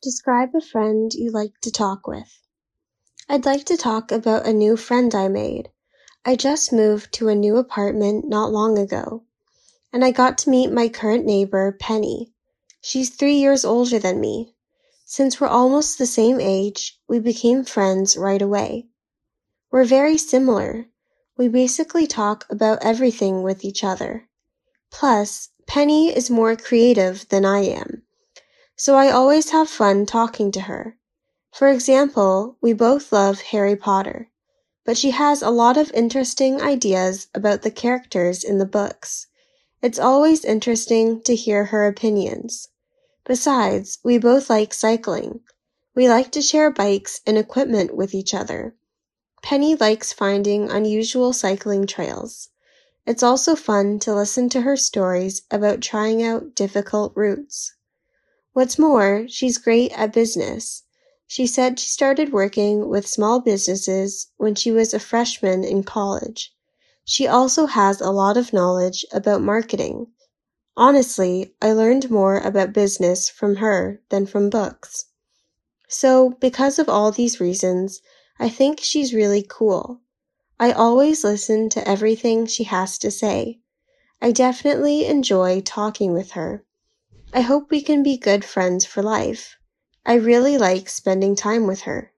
Describe a friend you like to talk with. I'd like to talk about a new friend I made. I just moved to a new apartment not long ago, and I got to meet my current neighbor, Penny. She's 3 years older than me. Since we're almost the same age, we became friends right away. We're very similar. We basically talk about everything with each other. Plus, Penny is more creative than I am, so I always have fun talking to her. For example, we both love Harry Potter, but she has a lot of interesting ideas about the characters in the books. It's always interesting to hear her opinions. Besides, we both like cycling. We like to share bikes and equipment with each other. Penny likes finding unusual cycling trails. It's also fun to listen to her stories about trying out difficult routes. What's more, she's great at business. She said she started working with small businesses when she was a freshman in college. She also has a lot of knowledge about marketing. Honestly, I learned more about business from her than from books. So, because of all these reasons, I think she's really cool. I always listen to everything she has to say. I definitely enjoy talking with her. I hope we can be good friends for life. I really like spending time with her.